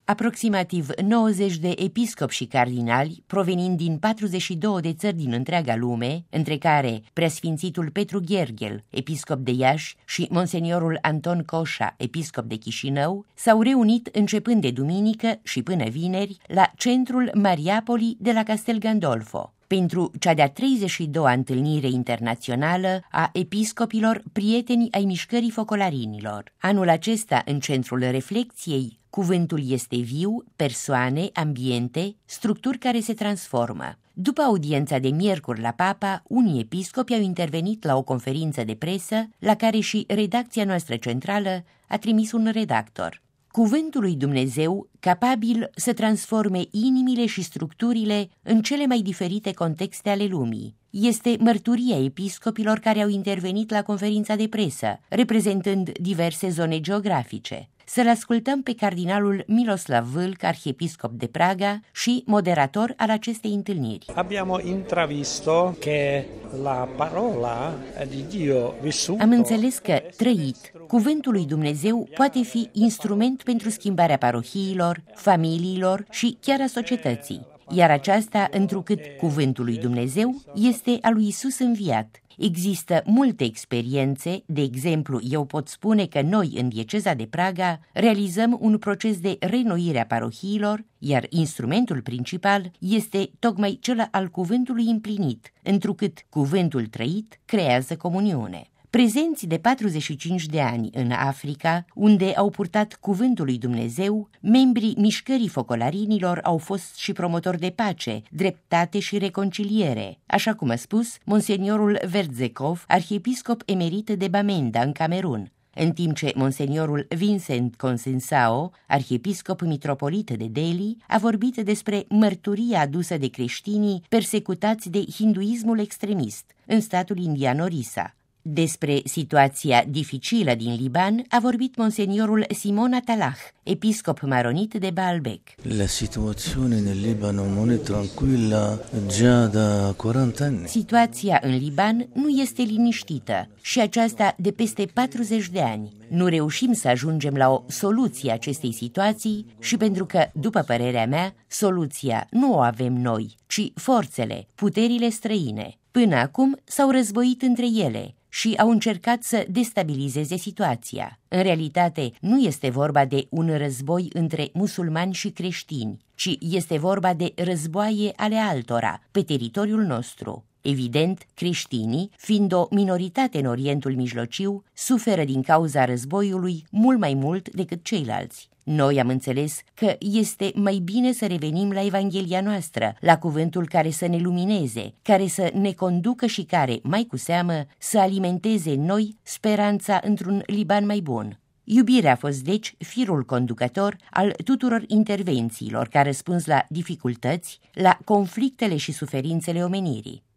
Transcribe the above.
Aproximativ 90 de episcopi și cardinali, provenind din 42 de țări din întreaga lume, între care preasfințitul Petru Gherghel, episcop de Iași, și monseniorul Anton Coșa, episcop de Chișinău, s-au reunit începând de duminică și până vineri la centrul Mariapoli de la Castel Gandolfo, pentru cea de-a 32-a întâlnire internațională a episcopilor prieteni ai mișcării focolarinilor. Anul acesta, în centrul reflecției, cuvântul este viu, persoane, ambiente, structuri care se transformă. După audiența de miercuri la Papa, unii episcopi au intervenit la o conferință de presă, la care și redacția noastră centrală a trimis un redactor. Cuvântul lui Dumnezeu, capabil să transforme inimile și structurile în cele mai diferite contexte ale lumii. Este mărturia episcopilor care au intervenit la conferința de presă, reprezentând diverse zone geografice. Să-l ascultăm pe cardinalul Miloslav Vâlc, arhiepiscop de Praga și moderator al acestei întâlniri. Am înțeles că, trăit, cuvântul lui Dumnezeu poate fi instrument pentru schimbarea parohiilor, familiilor și chiar a societății. Iar aceasta întrucât cuvântul lui Dumnezeu este al lui Isus înviat. Există multe experiențe, de exemplu, eu pot spune că noi, în dieceza de Praga, realizăm un proces de reînnoire a parohiilor, iar instrumentul principal este tocmai cel al cuvântului împlinit, întrucât cuvântul trăit creează comuniune. Prezenți de 45 de ani în Africa, unde au purtat cuvântul lui Dumnezeu, membrii mișcării focolarinilor au fost și promotori de pace, dreptate și reconciliere, așa cum a spus monseniorul Verdzekov, arhiepiscop emerit de Bamenda, în Camerun, în timp ce monseniorul Vincent Consensao, arhiepiscop mitropolit de Delhi, a vorbit despre mărturia adusă de creștinii persecutați de hinduismul extremist în statul indian Orissa. Despre situația dificilă din Liban a vorbit monseniorul Simon Atalah, episcop maronit de Baalbek. La situazione nel Libano non è tranquilla già da 40 anni. Situația în Liban nu este liniștită și aceasta de peste 40 de ani. Nu reușim să ajungem la o soluție a acestei situații și pentru că, după părerea mea, soluția nu o avem noi, ci forțele, puterile străine. Până acum s-au războit între ele și au încercat să destabilizeze situația. În realitate, nu este vorba de un război între musulmani și creștini, ci este vorba de războaie ale altora, pe teritoriul nostru. Evident, creștinii, fiind o minoritate în Orientul Mijlociu, suferă din cauza războiului mult mai mult decât ceilalți. Noi am înțeles că este mai bine să revenim la Evanghelia noastră, la cuvântul care să ne lumineze, care să ne conducă și care, mai cu seamă, să alimenteze în noi speranța într-un Liban mai bun. Iubirea a fost, deci, firul conducător al tuturor intervențiilor ca răspuns la dificultăți, la conflictele și suferințele omenirii.